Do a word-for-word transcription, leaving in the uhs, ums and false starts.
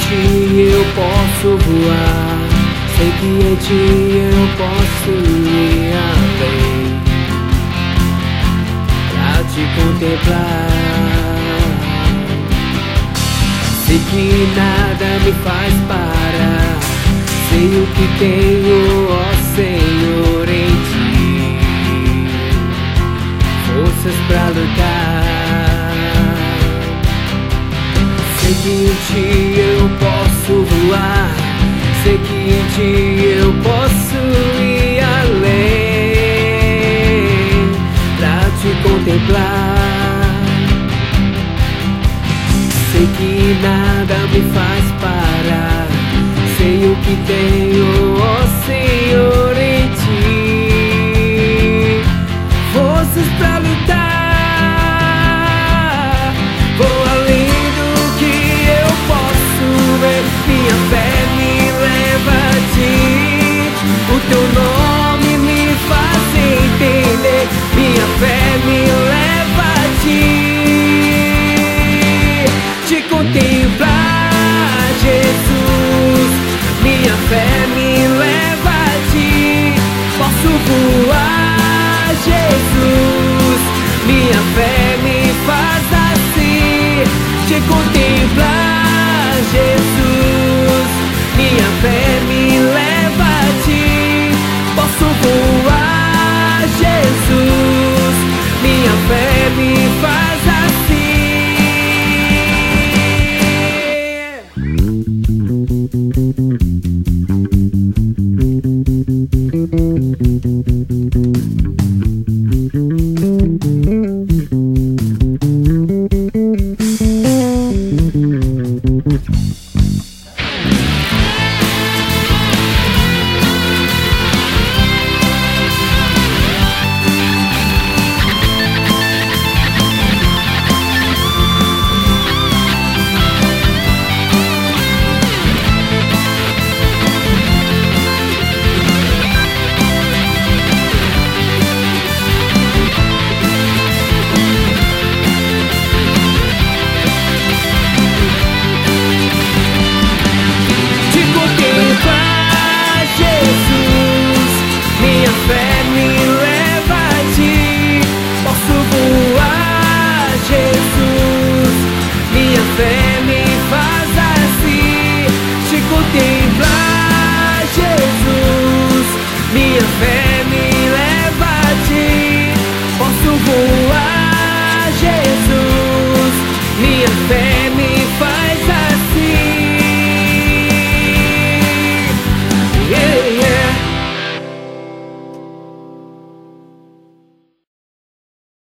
ti eu posso voar, sei que em ti eu posso ir além, pra te contemplar. Sei que nada me faz parar, sei o que tenho, ó Senhor, em ti, forças pra lutar. Sei que em ti eu posso voar, sei que em ti eu posso ir além, pra te contemplar. Sei que nada me faz